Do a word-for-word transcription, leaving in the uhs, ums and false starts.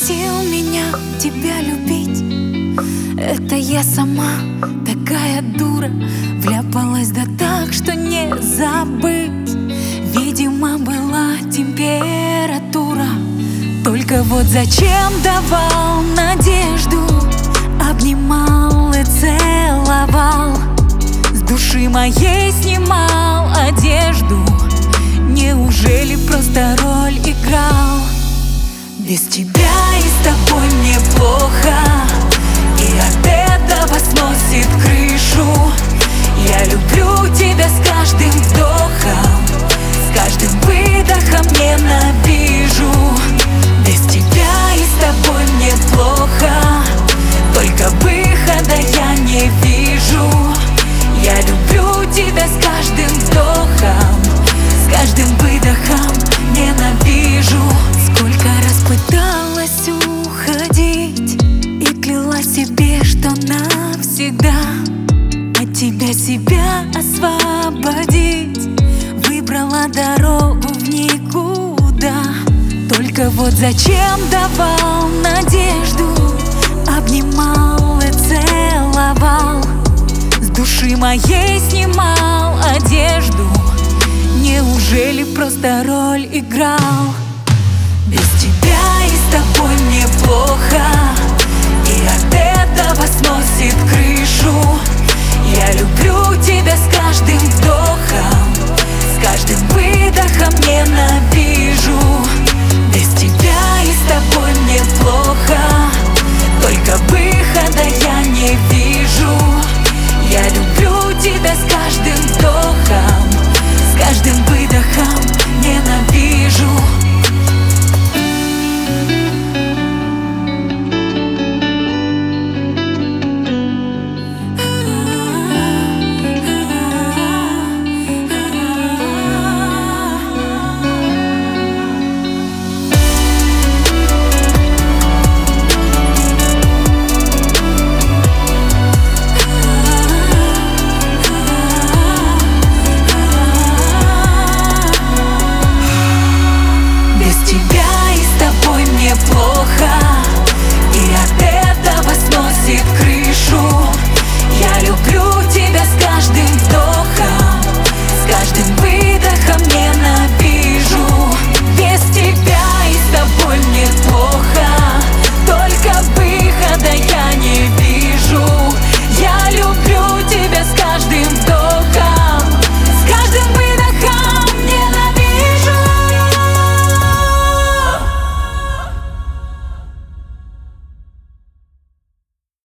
просил меня тебя любить. Это я сама такая дура, вляпалась да так, что не забыть. Видимо, была температура. Только вот зачем давал надежду, обнимал и целовал, с души моей снимал одежду. Неужели просто роль играл? Без тебя и с тобой мне плохо, и от этого сносит крышу. Я люблю тебя с каждым вдохом, с каждым выдохом ненавижу. Без тебя и с тобой мне плохо, только выхода я не вижу. Я люблю тебя с каждым вдохом, с каждым выдохом ненавижу. Сколько раз пыталась уходить и клялась себе, что навсегда от тебя себя освободить. Выбрала дорогу в никуда. Только вот зачем давал надежду, обнимал и целовал, с души моей снимал одежду. Неужели просто роль играл? Без тебя и с тобой